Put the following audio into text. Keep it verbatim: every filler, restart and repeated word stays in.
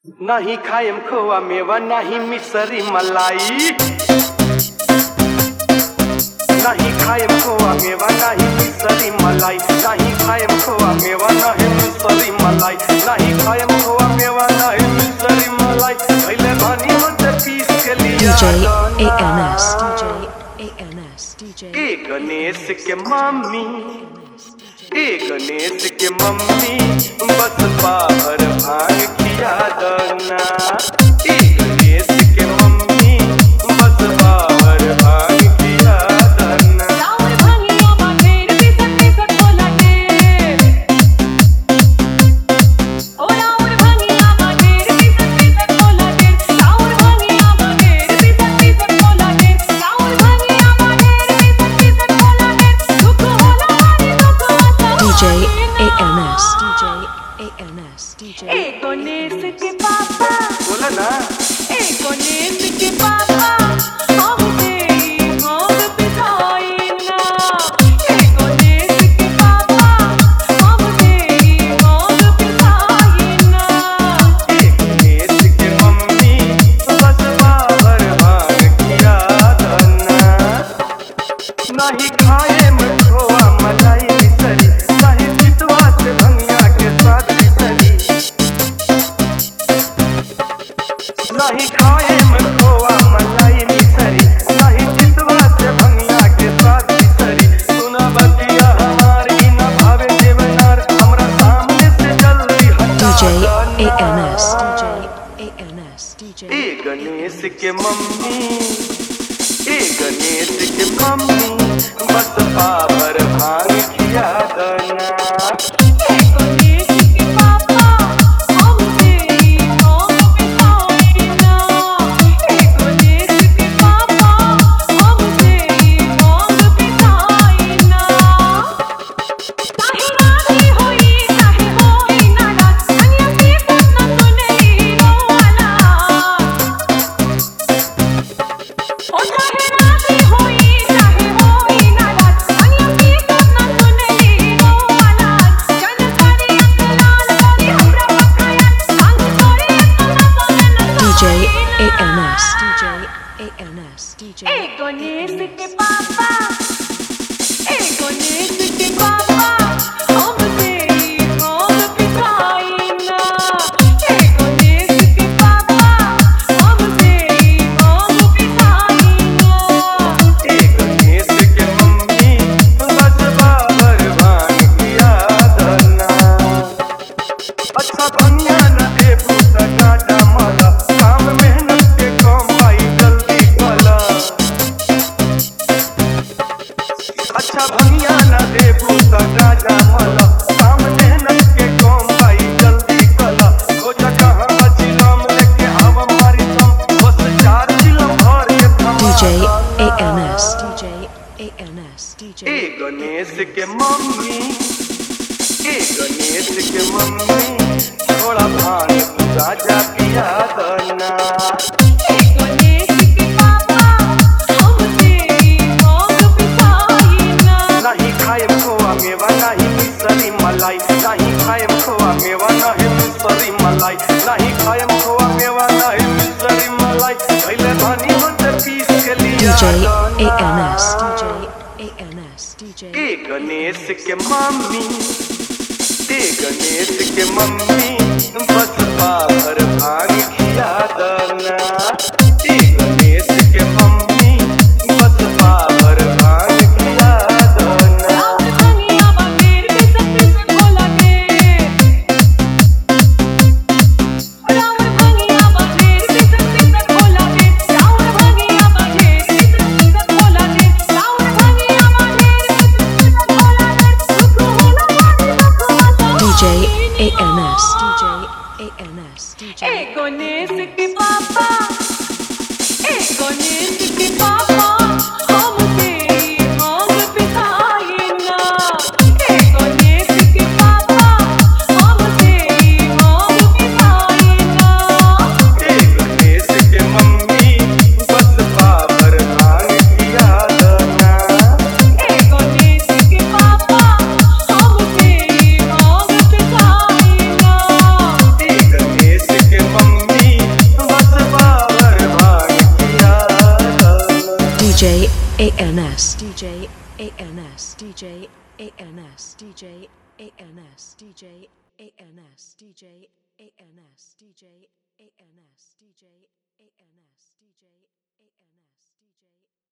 नहीं खाएम खोआ मेवा नहीं मिसरी मलाई, नहीं खाएम खोआ मेवा नहीं मिसरी मलाई, नहीं खाएम खोआ मेवा नहीं मिसरी मलाई, नहीं खाएम खोआ मेवा नहीं मिसरी मलाई। पहले भानी होते पीस के लिया D J A N S D J A N S D J ए गणेश के मम्मी, ए गणेश के मम्मी बस बाहर भांग किया दना, ए गणेश के मम्मी बस बाहर भांग किया दना। राउर भांगिया बांधेर बिसक बिसक बोला टेर, ओ राउर भांगिया बांधेर बिसक बिसक बोला टेर, राउर भांगिया बांधेर बिसक बिसक बोला टेर, राउर भांगिया बांधेर बिसक बिसक बोला टेर, दुख होला मारी दुख आता D J A N S D J A N S D J ए गणेश के पापा, बोला ना ए गणेश के पापा हमसे भांग पिसाई ना, ए गणेश के पापा हमसे भांग पिसाई ना। ए गणेश के मम्मी बस बाहर भांग किया दना, नहीं खाए में खोआ मलाई मिसरी, नहीं चितवा से भंगिया के साथ मिसरी, नहीं खाए में खोआ मलाई मिसरी, नहीं चितवा से भंगिया के साथ मिसरी। सुना बतिया हमारी न भावे देवनार, हमरा सामने से चल रही हटा D J A दना। N S D J A N S D J ए गणेश के मम्मी, ए गणेश के मम्मी बस बाबर भांग किया दना, ए गणेश के पापा हमसे भांग पिसाई ना, ए गणेश के पापा हमसे भांग पिसाई ना। काहे राजी होई काहे होई नाराज, अन्य की बात न सुने रोवाला, ओ काहे राजी होई काहे होई नाराज, अन्य की बात न सुने रोवाला। जन करी अंतराल करी हमरा पकाया, सांग तोरी इतना सोने न D J A N S D J A N S D J ए गणेश के पापा, ए गणेश के पापा हमसे भांग पिसाई ना, ए गणेश के पापा हमसे भांग पिसाई ना। ए गणेश के मम्मी बस बाबर भांग किया दना। अच्छा भंगिया न दे भूत गाजा माला, काम मेहनत के कमाई जल्दी कला, अच्छा भंगिया न दे भूत गाजा माला, काम मेहनत के कमाई जल्दी कला। खोजा कहाँ बचिलम लेके आव मारी सम, बस चार चिलम भर के D J A थमा N S D J A N S D J ए गणेश के मम्मी, ए गणेश के मम्मी थोड़ा भांग तू गाजा पिया दना, ए गणेश के पापा हमसे भांग पिसाई ना, नहीं खाए खोआ मेवा नहीं मिसरी मलाई, नहीं खाए खोआ मेवा नहीं मिसरी मलाई, नहीं खाए खोआ मेवा नहीं मिसरी मलाई। पहले भानी होते पीस के D लिया J A N दना। S D J A N S D J ए गणेश के मम्मी, ए गणेश के मम्मी बस बाहर भांग किया दना, ए गणेश के मम्मी बस बाहर भांग किया दना। राउर भांगिया बांधेर बिसक बिसक बोला टेर, राउर भांगिया बांधेर बिसक बिसक बोला टेर, राउर भांगिया बांधेर बिसक बिसक बोला टेर, राउर भांगिया बांधेर बिसक बिसक बोला टेर, दुख होला मारी दुख आता D J A N S D J A N S D J ए गणेश के पापा, ए गणेश के पापा हमसे भांग पिसाई ना, ए गणेश के पापा हमसे भांग पिसाई ना। ए गणेश के मम्मी बस बाहर भांग किया दना, ए गणेश के पापा हमसे भांग पिसाई ना, ए गणेश के mummy DJ A N S, DJ A N S, DJ A N S, DJ A N S, DJ A N S, DJ A N S, DJ A N S, DJ A N S, DJ A N S, DJ